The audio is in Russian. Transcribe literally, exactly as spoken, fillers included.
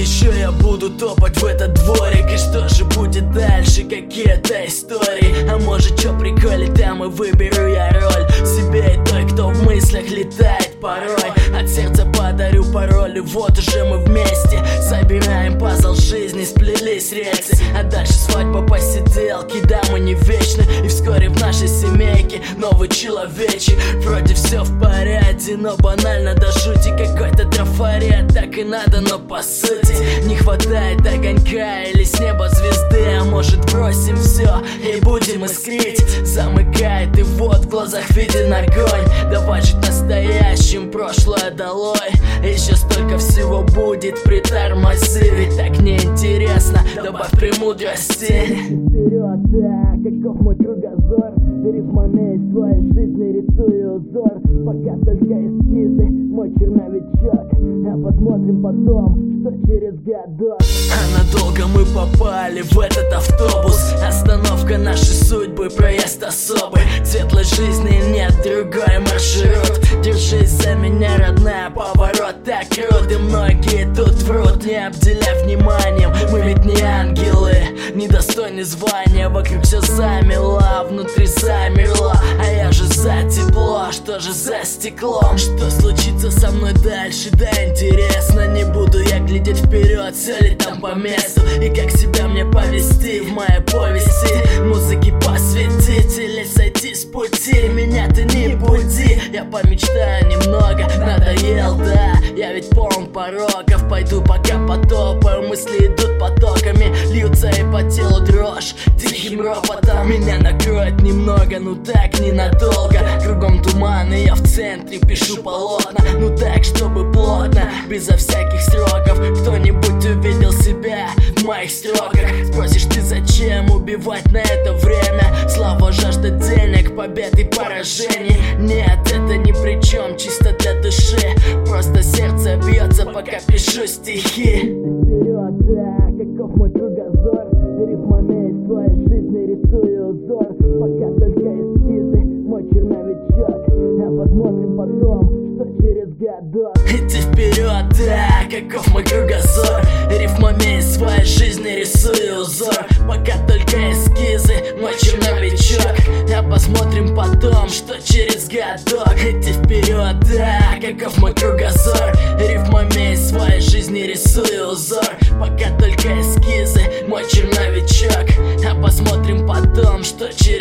еще я буду топать в этот дворик. И что же будет дальше, какие-то истории? А может, что приколит, там и выберу я роль себе и той, кто в мыслях летает порой. От сердца подарю пароль, и вот уже мы вместе собираем пазл жизни, сплелись рельсы. А дальше свадьба, посиделки, да, мы не вечны. И вскоре в нашей семейке новый человечек. Вроде все в порядке, но банально до жути. Какой-то трафарет, так и надо, но по сути не хватает огонька или с неба звезды. А может, бросим все и будем искрить? Замыкает, и вот в глазах виден огонь. Давай жить настоящим, прошлое долой. Еще столько всего будет, притормози, ведь так неинтересно. Добавь премудрости. Вперед, да, каков мой кругозор. Рифмами из твоей жизни рисую узор. Пока только эскизы, мой черновичок. А посмотрим потом, что через годок. А надолго мы попали в этот автобус. Остановка нашей судьбы, проезд особый. Светлой жизни нет, другой маршрут. Держись за меня, родная, поворот так крут. И многие тут врут, не обделяя вниманием. Мы ведь не ангелы, недостойны звания. Вокруг все замело, внутри замерло. А я же за тепло, что же за стеклом? Что случится со мной дальше, да интересно. Не буду я глядеть вперед, все ли там по месту. И как себя мне повести в моей повести. Музыки посвятить или сойти с пути. Меня ты не буди, я помечтаю немного. Надоел, да, я ведь полон пороков. Пойду пока потопаю, мысли идут потоками. Льются и по телу дрожь, тихим ропотом. Меня накроет немного, ну так ненадолго. Кругом туман, и я в центре пишу полотна. Ну так, чтобы плотно, безо всяких сроков. Кто-нибудь увидел себя в моих строках? Спросишь ты, зачем убивать на это время? Слава, жажда денег, побед и поражений. Нет, это ни при чем, чисто для души. Просто сердце бьется, пока пишу стихи. Вперед, да, каков мой кругозор. Рифмами из твоей жизни рисую узор. Пока только эскизы, мой черновичок. А посмотрим потом, что через годок. Иди вперед, да, каков мой кругозор. Рифмами из своей жизни рисую узор. Пока только эскизы, мой черновичок. А посмотрим потом, что через годок. Иди вперед, да, каков мой кругозор. Рифмами из своей жизни рисую узор. Пока только эскизы, мой черновичок. А посмотрим потом, что через